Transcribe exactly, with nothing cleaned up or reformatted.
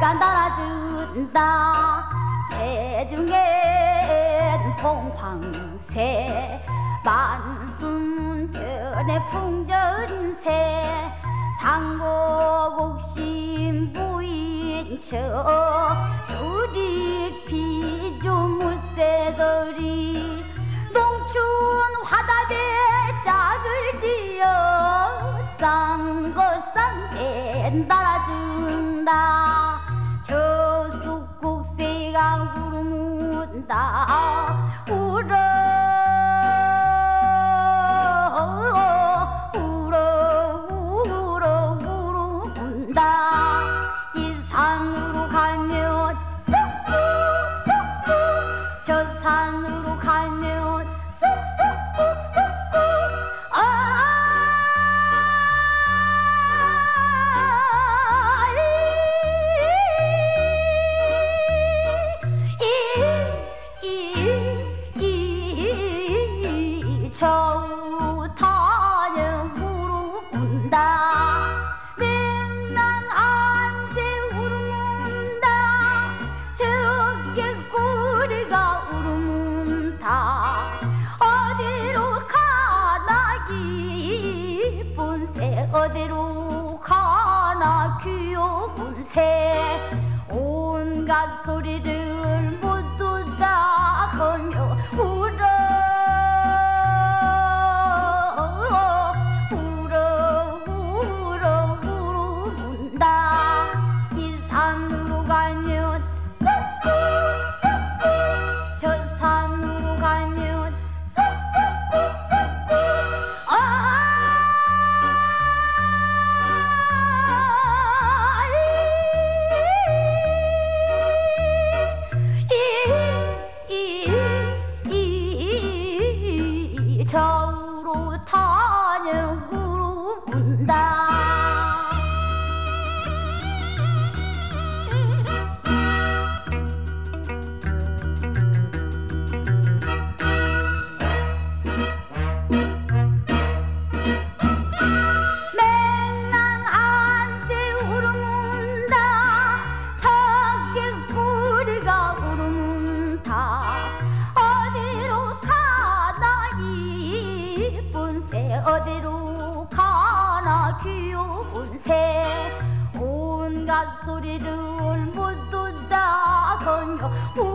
소리가 날아든다. 새 중엔 봉황새 만순전에 풍전새 상고곡심 부인처 주리 피조무새들이 농춘 화답에 짝을 지어 쌍거쌍대 날아든다. 저숫국새가 울문다. 울어 울어 울어 울어문다. 이 산으로 가면 쏙쏙 쏙쏙 저 산으로 가면 쏙쏙 쏙쏙 아 저우 타령으로 운다. 맨날 안새 울문다. 저게 꼬리가 울문다. 어디로 가나 기쁜 새 어디로 가나 귀여운 새 온갖 소리를 모두 다 거며 울어 산으로 가면 쏙쏙 쏙쏙 저 산으로 가면 쏙쏙 쏙쏙 아 이 저우로 타령으로 운다. 어디로 가나 이쁜 새 어디로 가나 귀여운 새 온갖 소리를 모두 다 건져